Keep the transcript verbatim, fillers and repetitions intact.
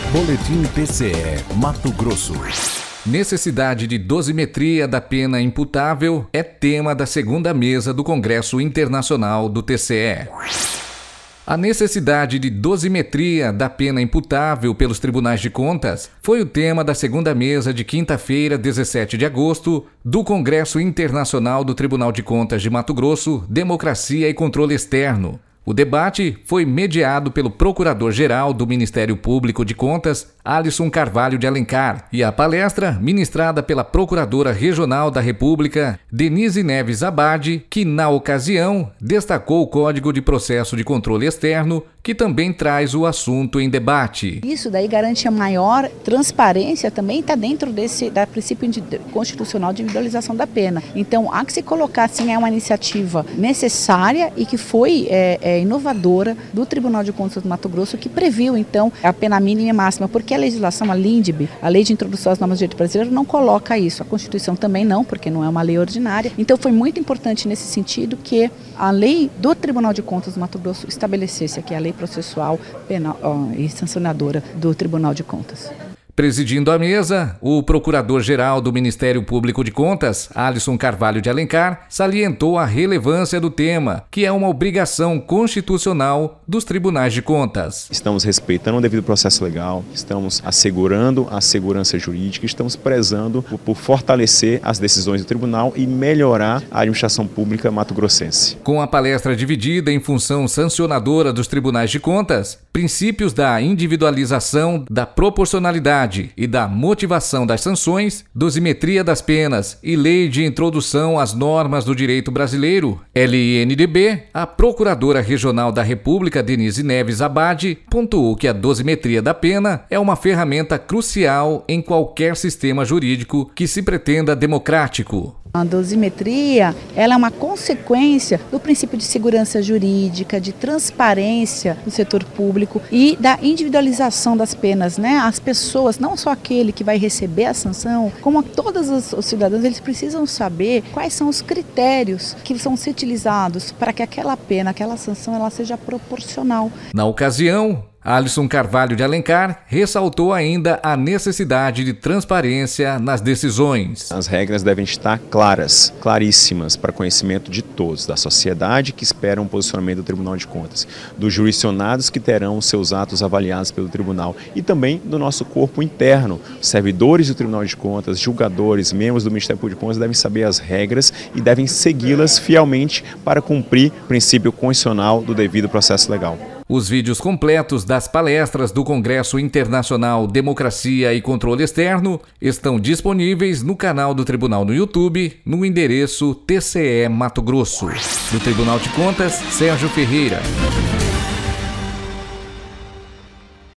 Boletim T C E Mato Grosso. Necessidade de dosimetria da pena imputável é tema da segunda mesa do Congresso Internacional do T C E. A necessidade de dosimetria da pena imputável pelos tribunais de contas foi o tema da segunda mesa de quinta-feira, dezessete de agosto, do Congresso Internacional do Tribunal de Contas de Mato Grosso, Democracia e Controle Externo. O debate foi mediado pelo Procurador-Geral do Ministério Público de Contas, Alisson Carvalho de Alencar, e a palestra ministrada pela Procuradora Regional da República, Denise Neves Abade, que, na ocasião, destacou o Código de Processo de Controle Externo, que também traz o assunto em debate. Isso daí garante a maior transparência, também está dentro desse da princípio constitucional de individualização da pena. Então, há que se colocar, sim, é uma iniciativa necessária e que foi é, é, inovadora do Tribunal de Contas do Mato Grosso, que previu, então, a pena mínima e máxima, porque a legislação, a LINDB, a Lei de Introdução às Normas do Direito Brasileiro, não coloca isso. A Constituição também não, porque não é uma lei ordinária. Então, foi muito importante nesse sentido que a lei do Tribunal de Contas do Mato Grosso estabelecesse aqui a lei processual penal ó, e sancionadora do Tribunal de Contas. Presidindo a mesa, o Procurador-Geral do Ministério Público de Contas, Alisson Carvalho de Alencar, salientou a relevância do tema, que é uma obrigação constitucional dos tribunais de contas. Estamos respeitando o devido processo legal, estamos assegurando a segurança jurídica, estamos prezando por fortalecer as decisões do tribunal e melhorar a administração pública mato-grossense. Com a palestra dividida em função sancionadora dos tribunais de contas, princípios da individualização, da proporcionalidade e da motivação das sanções, dosimetria das penas e lei de introdução às normas do direito brasileiro, L I N D B, a Procuradora Regional da República, Denise Neves Abade, pontuou que a dosimetria da pena é uma ferramenta crucial em qualquer sistema jurídico que se pretenda democrático. A dosimetria, ela é uma consequência do princípio de segurança jurídica, de transparência no setor público e da individualização das penas, né? As pessoas, não só aquele que vai receber a sanção, como todos os, os cidadãos, eles precisam saber quais são os critérios que vão ser utilizados para que aquela pena, aquela sanção, ela seja proporcional. Na ocasião, Alisson Carvalho de Alencar ressaltou ainda a necessidade de transparência nas decisões. As regras devem estar claras, claríssimas, para conhecimento de todos, da sociedade que espera um posicionamento do Tribunal de Contas, dos jurisdicionados que terão seus atos avaliados pelo Tribunal e também do nosso corpo interno. Servidores do Tribunal de Contas, julgadores, membros do Ministério Público de Contas devem saber as regras e devem segui-las fielmente para cumprir o princípio constitucional do devido processo legal. Os vídeos completos das palestras do Congresso Internacional Democracia e Controle Externo estão disponíveis no canal do Tribunal no YouTube, no endereço T C E Mato Grosso. Do Tribunal de Contas, Sérgio Ferreira.